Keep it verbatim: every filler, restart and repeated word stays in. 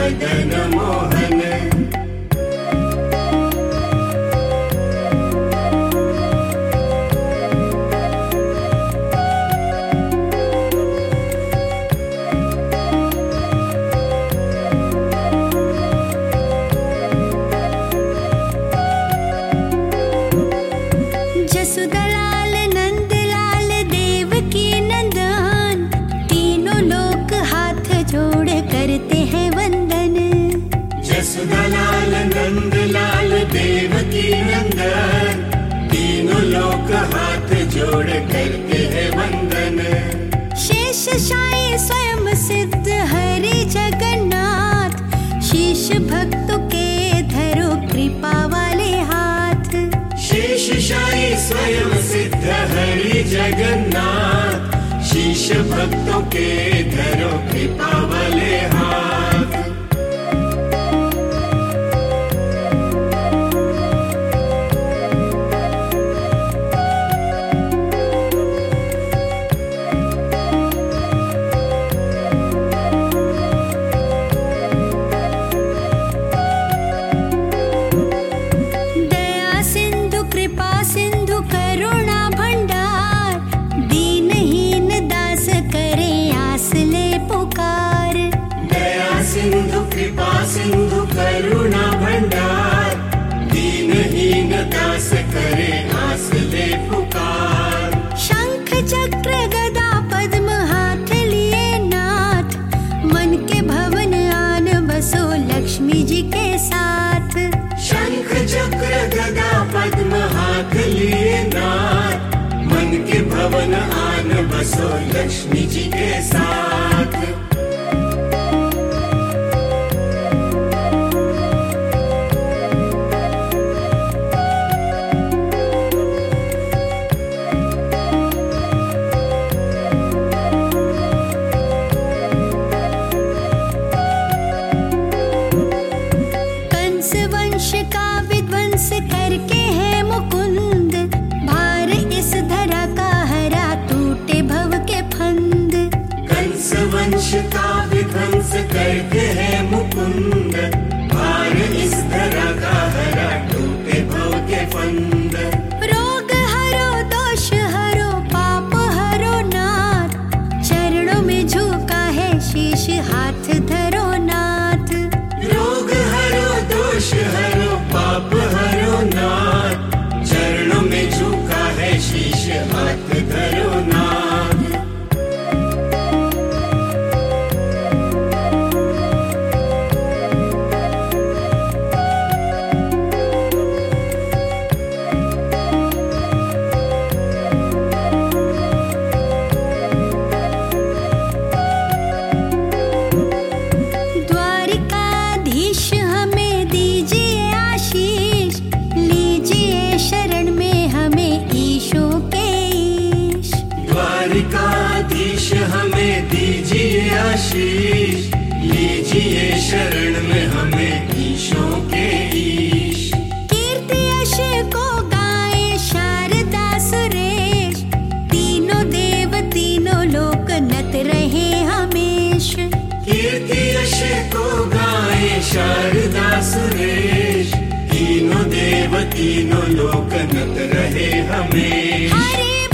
मदन मोहन। जसुदलाल नंदलाल देवकी नंदन, तीनों लोग हाथ जोड़ करते हैं वंदन। जसुदलाल नंदलाल देवकी नंदन, तीनों लोग हाथ जोड़ करते हैं वंदन। शेष शाही स्वयं सिद्ध हरि जगन्नाथ, शीश भक्तों के धरो कृपा वाले हाथ। शेष शाही स्वयं सिद्ध हरि जगन्नाथ, शीश भक्तों के धरो कृपा वाले हाथ। दया सिंधु कृपा सिंधु करुणा भंडार, दीनहीन दास करे आस ले पुकार। दया सिंधु कृपा सिंधु करुणा भंडार, दीनहीन दास करे आस ले पुकार। शंख चक्र गदा पद्म हाथ लिए नाथ, मन के भवन आन बसो लक्ष्मी जी के साथ। शंख चक्र गदा पद्म हाथ लिए नाथ, मन के भवन आन बसो लक्ष्मी जी के साथ। कंस वंश का विध्वंस करके है मुकुंद, भार इस धरा का हरा टूटे भव के फंद। कंस वंश का विध्वंस करके है मुकुंद, भार इस धरा का हरा टूटे भव के फंद। रोग हरो दोष हरो पाप हरो नाथ, चरणों में झुका है शीश हाथ धरो नाथ। रोग हरो दोष हरो पाप हरो नाथ, चरणों में झुका है शीश हाथ धरो नाथ। द्वारिकाधीश हमें दीजिए आशीष, लीजिए शरण में हमें ईशों के ईश। द्वारिकाधीश हमें दीजिए आशीष, लीजिए शरण में हमें ईशों के ईश। कीर्ति यश को गाए शारदा सुरेश, तीनों देव तीनों लोक नत रहे हमेश। कीर्ति यश को गाए शारदा सुरेश, तीनों देव तीनों लोक नत रहे हमें। हरे